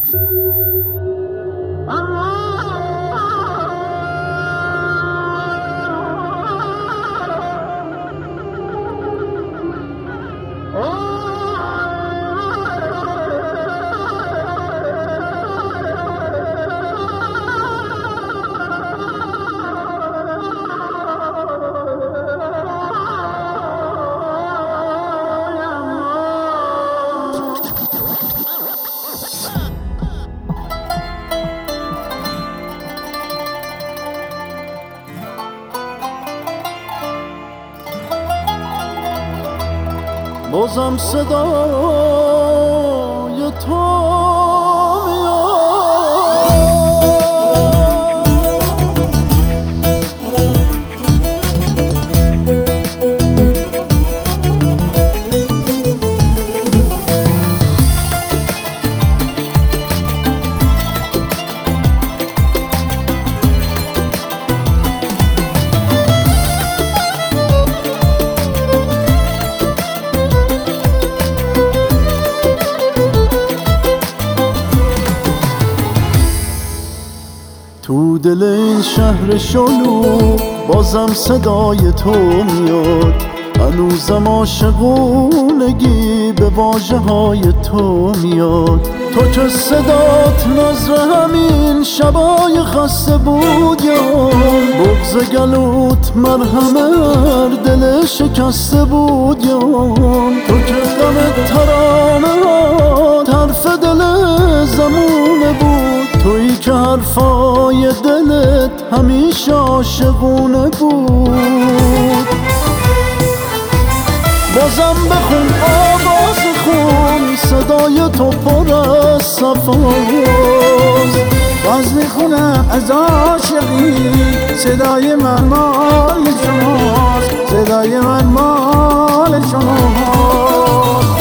بازم صدای تو تو دل این شهر شلوغ بازم صدای تو میاد، هنوزم عاشقونگی به واژه های تو میاد. تو که صدات نظر همین شبای خسته بود یا بغض گلوت مرهم دل شکسته بود یا تو که غم ترانه طرف دل زمونه بود، تویی که حرفای دلت همیشه عاشقونه بود. بازم بخون آواز خون صدای تو پر از صفاست، باز میخونم از عاشقی صدای من مال شماست، صدای من مال شماست.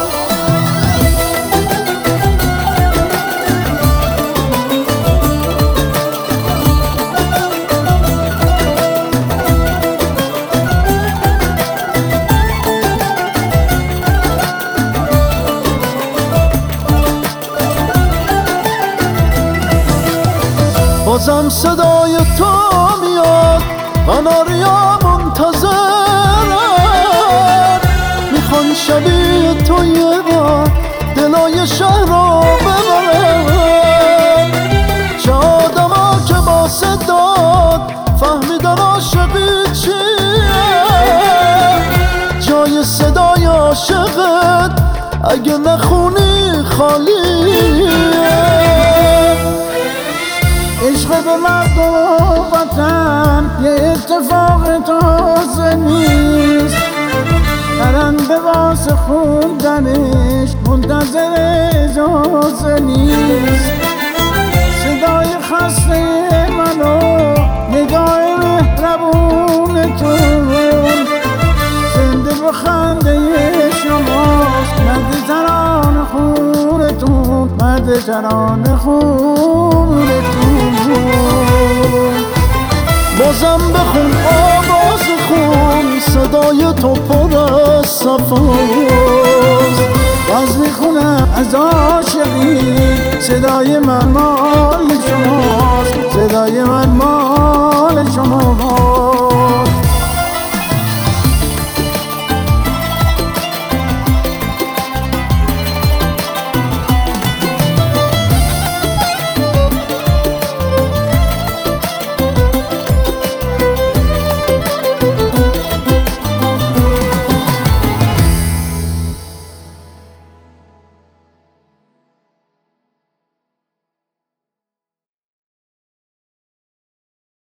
بازم صدای تو میاد، قناریا منتظرن، میخوان شبیه تو یه بار دلای شهر رو ببرن. چه آدما که با صدات فهمیدن عاشقی چیه، جای صدای عاشقت اگه نخونی خالیه. عشق به مرد و وطن یه اتفاق تازه نیست، پرنده واسه خوندنش منتظر اجازه نیست. صدای خسته منو نگاه مهربونتون زنده به خنده شماست، مرد ترانه خونتون، مرد ترانه خونتون. بازم بخون آواز خون صدای تو پر از صفاست، باز میخونم از عاشقی صدای من مال شماست، صدای من مال